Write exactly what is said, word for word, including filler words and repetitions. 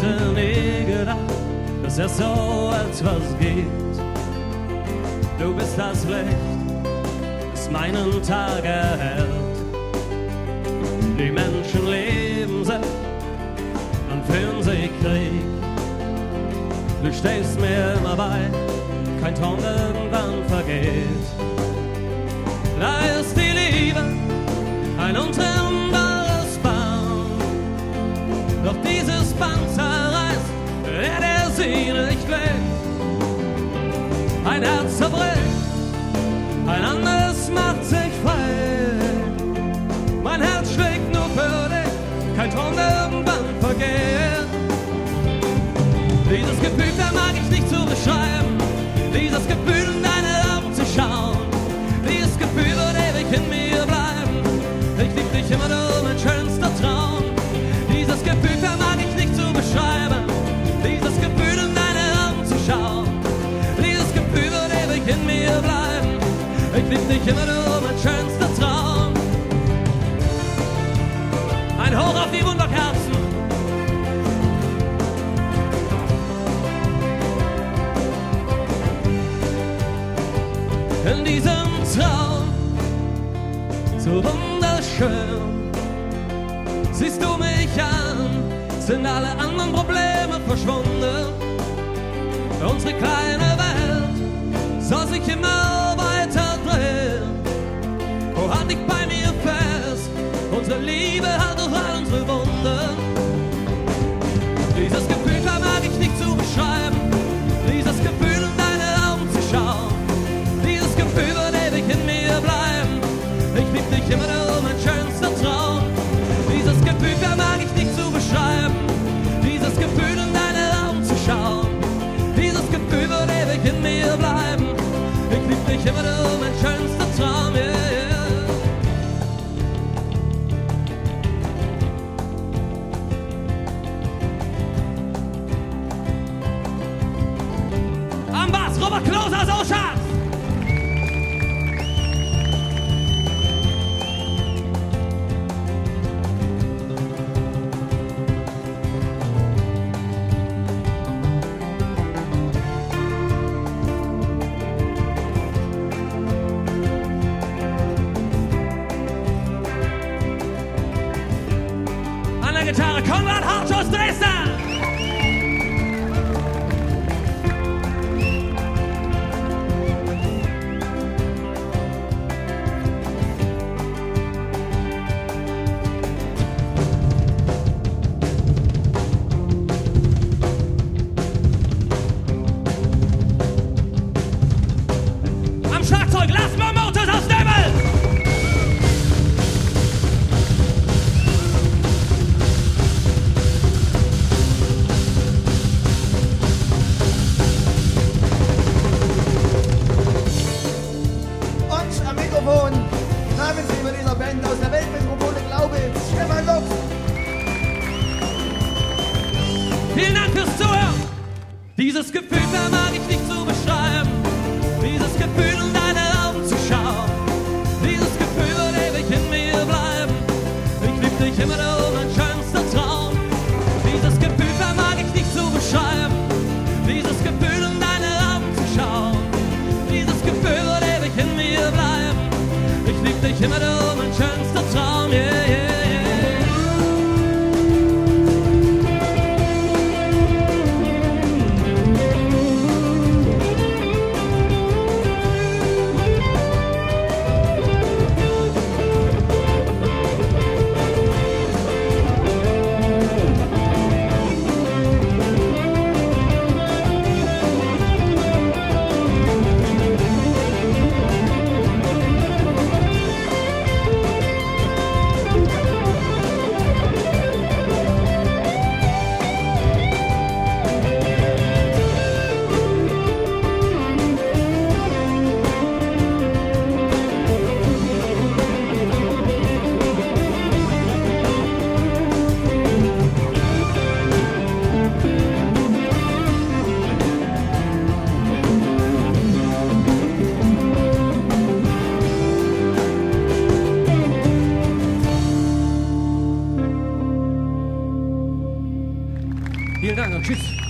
hätte nie gedacht, dass es so etwas gibt. Du bist das Licht, das meinen Tag erhellt. Die Menschen leben sich und fühlen sich Krieg. Du stehst mir immer bei, kein Traum irgendwann vergeht. Da ist die Liebe, ein untrennbares Band. Doch dieses Band zerreißt, wer der sie nicht lebt. Ein Herz zerbricht, ein anderes macht sich frei. Mein Herz schlägt nur für dich, kein Traum irgendwann vergeht. Dieses Gefühl vermag ich nicht zu beschreiben, dieses Gefühl in deine Augen zu schauen. Dieses Gefühl wird ewig in mir bleiben, ich lieb dich immer nur, mein schönster Traum. Dieses Gefühl vermag ich nicht zu beschreiben, dieses Gefühl in deine Augen zu schauen. Dieses Gefühl wird ewig in mir bleiben, ich lieb dich immer nur, mein schönster Traum. Ein Hoch auf die Wunderkerzen. In diesem Traum, so wunderschön, siehst du mich an, sind alle anderen Probleme verschwunden. Unsere kleine Welt soll sich immer weiter drehen. Oh, halt dich bei mir fest, unsere Liebe hat doch all unsere Wunden. Dieses Gefühl vermag ich nicht zu beschreiben, dieses Gefühl in deine Augen zu schauen. Dieses Gefühl wird ewig in mir bleiben, ich lieb dich immer nur, mein schönster Traum. Dieses Gefühl vermag ich nicht zu beschreiben, dieses Gefühl in deine Augen zu schauen. Dieses Gefühl wird ewig in mir bleiben, ich lieb dich immer nur, mein schönster Traum, yeah, yeah. Am Bass, Robert Klose aus Oschatz. Gitarre Konrad Hartsch aus Dresden. Am Schlagzeug Lars Motors aus Demmel. Aus der Weltmetropole Glaubitz, Stefan Lux. Vielen Dank fürs Zuhören. Dieses Gefühl vermag ich nicht zu beschreiben, dieses Gefühl in deine Augen zu schauen. Dieses Gefühl wird ewig in mir bleiben, ich lieb dich immer nur, mein schönster Traum. Dieses Gefühl vermag ich nicht zu beschreiben, dieses Gefühl in deine Augen zu schauen. Dieses Gefühl wird ewig in mir bleiben, ich lieb dich immer nur, mein schönster Traum, yeah, yeah, yeah. Vielen Dank und tschüss.